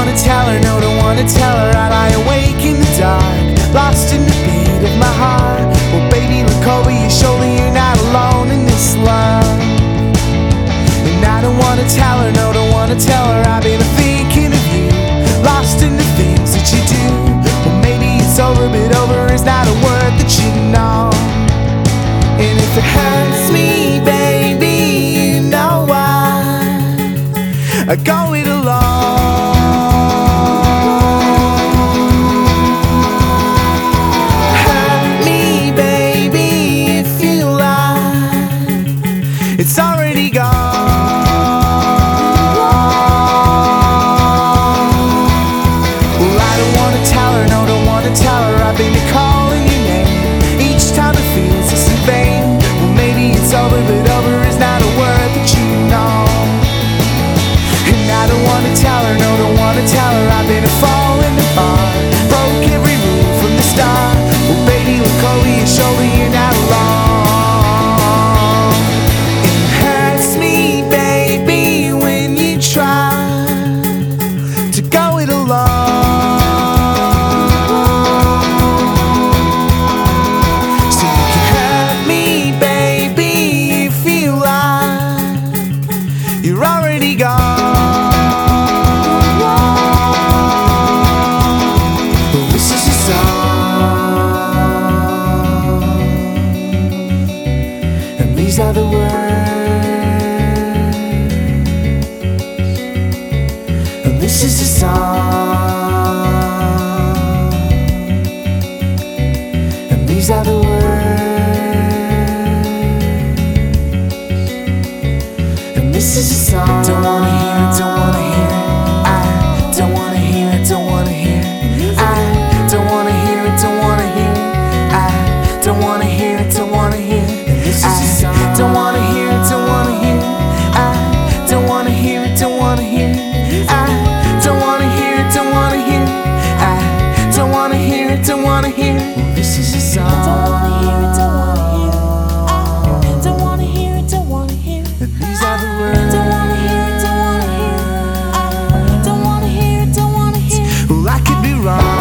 wanna tell her, no, don't wanna tell her. I lie awake in the dark, lost in the beat of my heart. Well, baby, look over your shoulder, you're not alone in this love. And I don't wanna tell her, no, don't wanna tell her. I've been thinking of you, lost in the things that you do. Well, maybe it's over, but over is not a word that you know. And if it hurts me, baby, you know why I go it alone. Hurt me, baby, if you lie, it's already gone. Well, I don't wanna tell her, no, don't wanna tell her. I've been calling your name each time it feels it's in vain. Well, maybe it's over, but over is not a word that you know. And I don't wanna tell her, no, don't wanna tell her. I've been falling apart, broke every rule from the start. Well, baby, look over your shoulder, you're not alone. It hurts me, baby, when you try to go it alone. So you can hurt me, baby, if you lie, you're already gone. These are the words, and this is the song, and these are the words, and this is the song. Don't wanna hear it, don't wanna hear it. I don't wanna hear it, don't wanna hear it. I don't wanna hear it, don't wanna hear it. I don't wanna hear it, don't wanna hear it. I don't wanna hear it, don't wanna hear it. I don't wanna hear it, don't wanna hear it. I don't wanna hear it, don't wanna hear it. I don't wanna hear it, don't wanna hear it. This is a song. Don't wanna hear it, don't wanna hear it. I don't wanna hear it, don't wanna hear it. And these are the words. Don't wanna hear it, don't wanna hear it. I don't wanna hear it, don't wanna hear it. Well, I could be wrong.